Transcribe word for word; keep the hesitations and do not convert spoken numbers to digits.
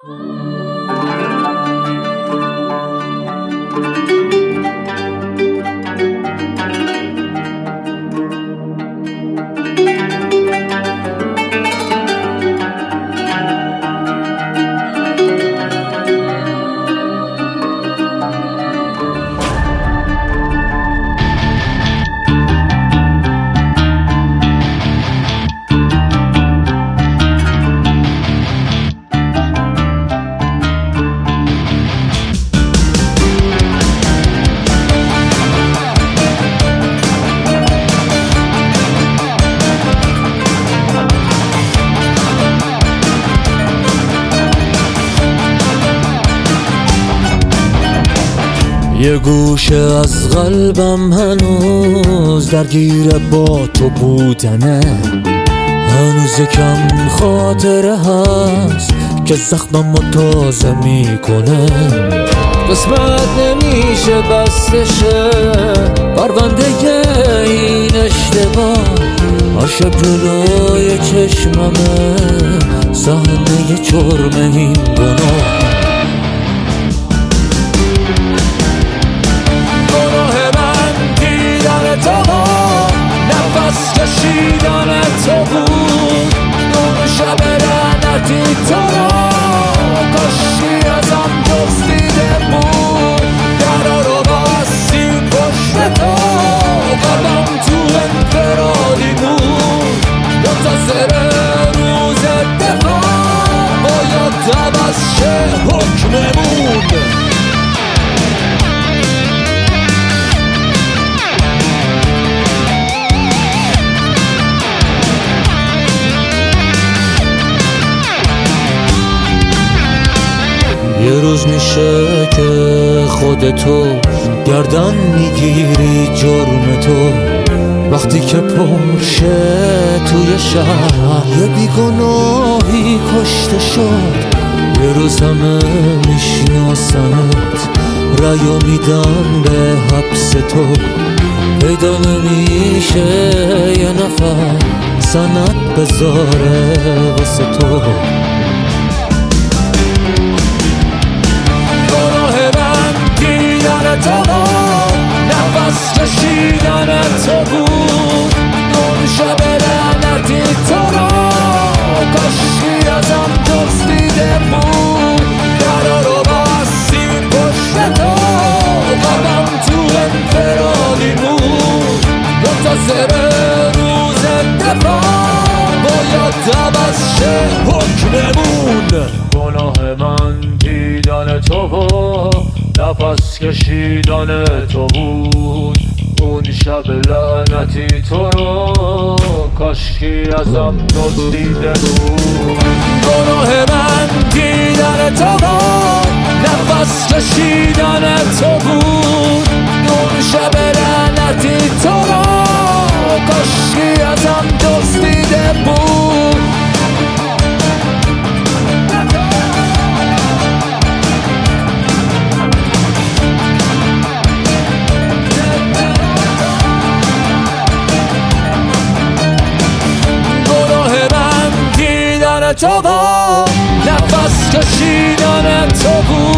یه گوشه از قلبم هنوز درگیر با تو بودنه، هنوز کم خاطره هست که زخممو تازه میکنه. قسمت نمیشه بستشه پرونده این اشتباه، عاشق جلوی چشممه صحنه جرم این گناه. نفس کشیدن تو بود اون شب لعنتی تو را، کاشکی ازم دزدیده بود درا رو بستی پشت تو، قلبم تو انفرادی بود منتظر روز دفاع، باید عوض شه حکممون. یه روز میشه که خودتو گردن میگیری جرم تو، وقتی که پرشه توی شهر یه بیگناهی کشته شد. یه روز همه میشناسنت رأیو میدن به حبس تو، پیدا نمیشه یه نفر سند بذاره واسه تو. تو نفس کشیدن تو بود اون شب لعنتی تو را، کاشکی ازم دزدیده بود درا رو بستی پشت تو، قلبم تو انفرادی بود منتظر روز دفاع، باید عوض شه حکممون. گناه من دیدن تو و نفس کشیدن تو بود اون شب لعنتی تو رو، کاشکی ازم دزدیده بود. گناه من دیدن تو بود نفس کشیدن تو بود اون شب لعنتی تو رو، کاشکی ازم دزدیده بود. تو با نفس کشیدن تو بود